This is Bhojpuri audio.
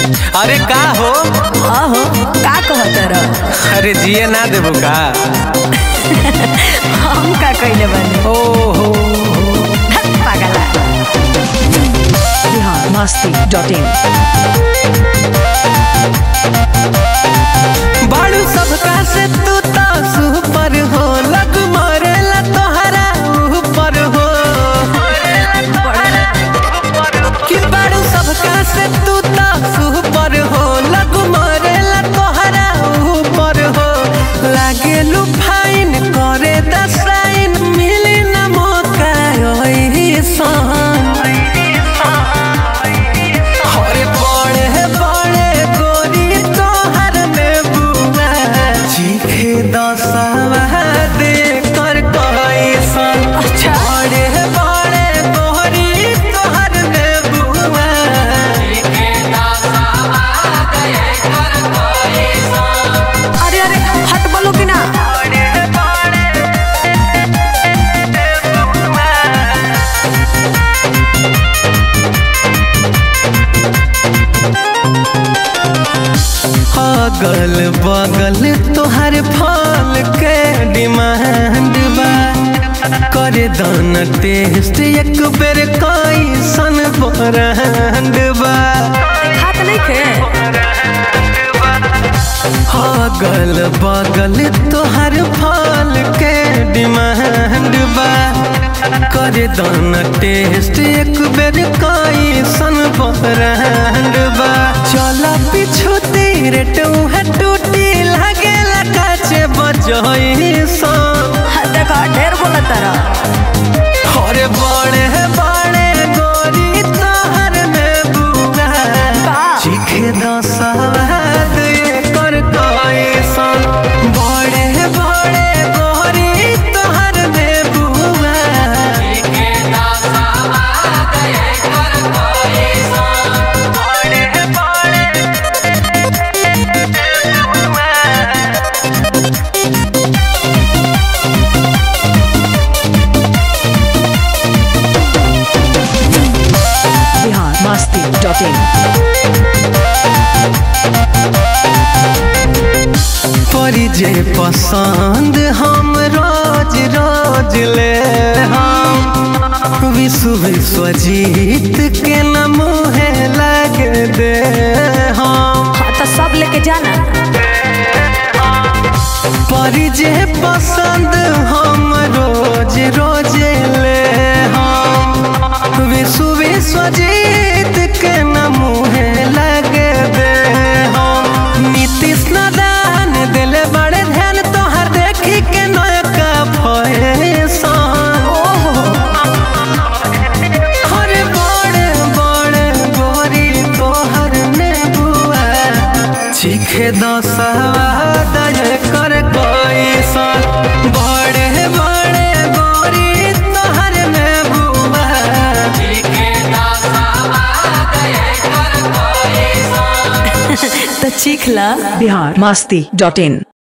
अरे का हो? आहो का कहत रह? अरे जिए ना देबो का? हम का कइले बानी? ओहो पागला। biharmasti.in बाड़ू सबका से तू तो सुपर हो, लग मरेला तोहरा ऊपर हो कि बाड़ू सबका से तू तो सुपर हो, लग मरेला तोहरा ऊपर हो। लागे लू फाइन करे दसाइन, मिली ना मौका ऐसन। अरे बड़े बड़े गोरी तोहर में बुआ, चीखे दसवा दे कर कैसन। बड़े बड़े गोरी तोहर में बुआ, चीखे दसवा दे कर कैसन। अरे अरे हट बोलो कि ना? अगल बगल तोहर फल के डिमांड बा, करे दान टेस्ट एक बेर कैसन ब्रांड बा। हाथ नहीं खे? अगल बगल तोहर फल के डिमांड बा, करे दान टेस्ट एक बेर कैसन ब्रांड बा। चल पीछू तेरे टूहा टूटी लागेला काचे बजैसन। देखा ढेर बोला तारा। अरे बड़े बड़े गोरी तोहर में बुआ, चीखे दसवाद कर कैसन। बड़े बड़े गोरी तोहर में बुआ, चीखे दसवाद कर कैसन। बड़े बड़े biharmasti.in परी जे पसंद हम रोज रोज ले हम, विश्व विश्वजीत के न मुहे लग दे हम। हाँ तो सब लेके जाना। परी जे पसंद हम रोज रोज ले हम, विश्व विश्वजीत के न मुहे लग दे हम। नीतीश नारायण दिले बड़े ध्यान तोहर देखी के नयका फैशन। अरे बड़े बड़े गोरी तोहर में बुआ, चीखे दसवा दे कर कैसन। बड़े बड़े गोरी तोहर में बुआ, चीखे दसवा दे कर कैसन। तो चीख ला। biharmasti.in